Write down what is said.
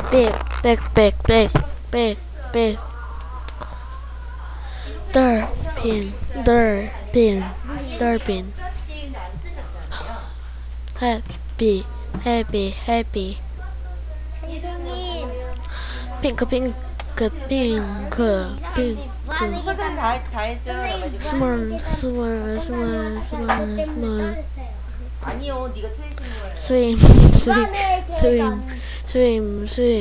백 dolphin happy 핑크 선생님 다 했어요. small 아니요, 네가 틀리신 거예요. swim